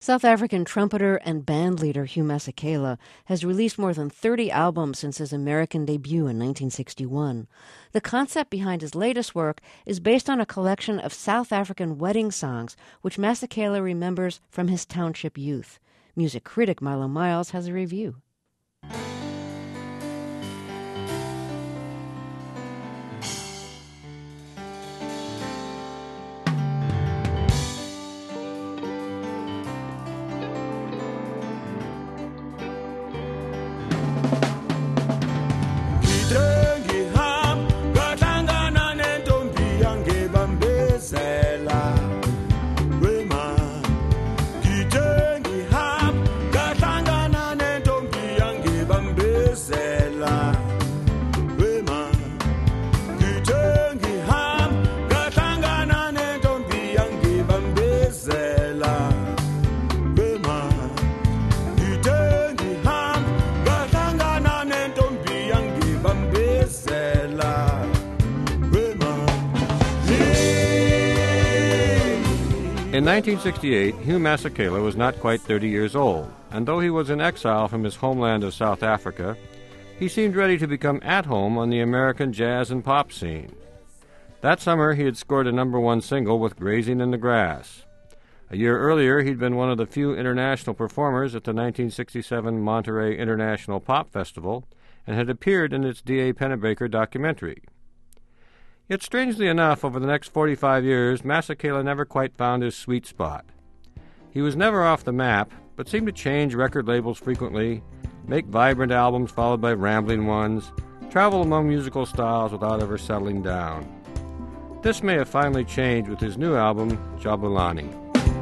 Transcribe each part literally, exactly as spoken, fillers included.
South African trumpeter and bandleader Hugh Masekela has released more than thirty albums since his American debut in nineteen sixty-one. The concept behind his latest work is based on a collection of South African wedding songs, which Masekela remembers from his township youth. Music critic Milo Miles has a review. In nineteen sixty-eight, Hugh Masekela was not quite thirty years old, and though he was in exile from his homeland of South Africa, he seemed ready to become at home on the American jazz and pop scene. That summer, he had scored a number one single with Grazing in the Grass. A year earlier, he'd been one of the few international performers at the nineteen sixty-seven Monterey International Pop Festival and had appeared in its D A Pennebaker documentary. Yet strangely enough, over the next forty-five years, Masekela never quite found his sweet spot. He was never off the map, but seemed to change record labels frequently, make vibrant albums followed by rambling ones, travel among musical styles without ever settling down. This may have finally changed with his new album, Jabulani.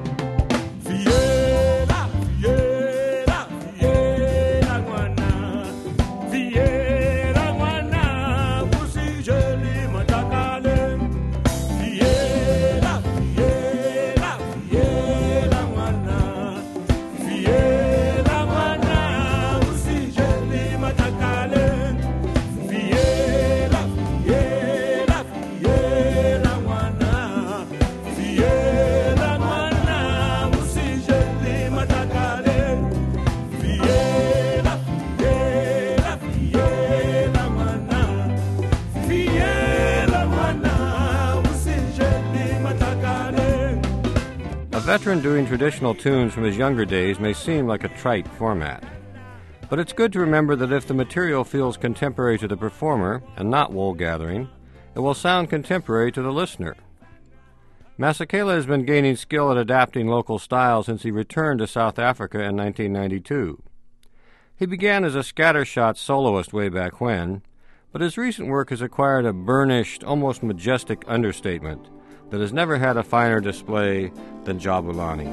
A veteran doing traditional tunes from his younger days may seem like a trite format. But it's good to remember that if the material feels contemporary to the performer and not wool-gathering, it will sound contemporary to the listener. Masekela has been gaining skill at adapting local styles since he returned to South Africa in nineteen ninety-two. He began as a scattershot soloist way back when, but his recent work has acquired a burnished, almost majestic understatement that has never had a finer display than Jabulani.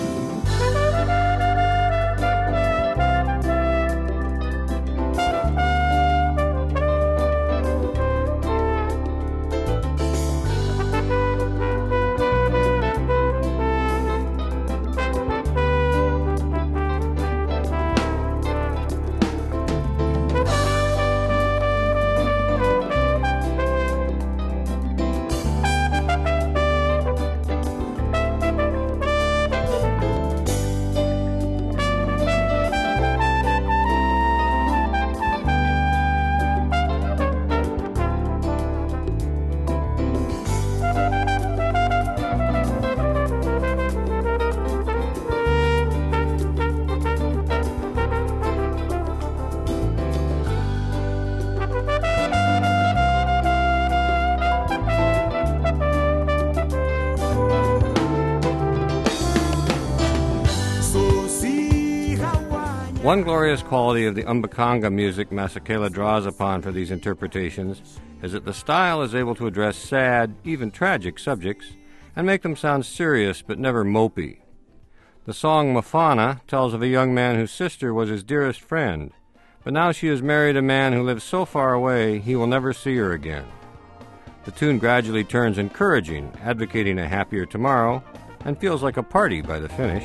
One glorious quality of the Umbakanga music Masekela draws upon for these interpretations is that the style is able to address sad, even tragic subjects, and make them sound serious but never mopey. The song Mafana tells of a young man whose sister was his dearest friend, but now she has married a man who lives so far away he will never see her again. The tune gradually turns encouraging, advocating a happier tomorrow, and feels like a party by the finish.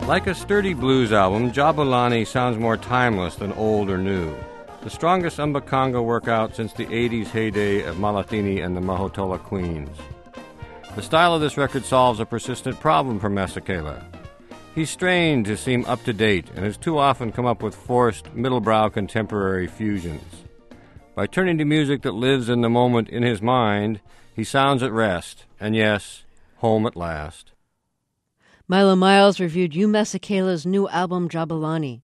Like a sturdy blues album, Jabulani sounds more timeless than old or new. The strongest Mbaqanga workout since the eighties heyday of Malatini and the Mahotola Queens. The style of this record solves a persistent problem for Masekela. He's strained to seem up-to-date and has too often come up with forced, middle-brow contemporary fusions. By turning to music that lives in the moment in his mind, he sounds at rest, and yes, home at last. Milo Miles reviewed Hugh Masekela's new album, Jabulani.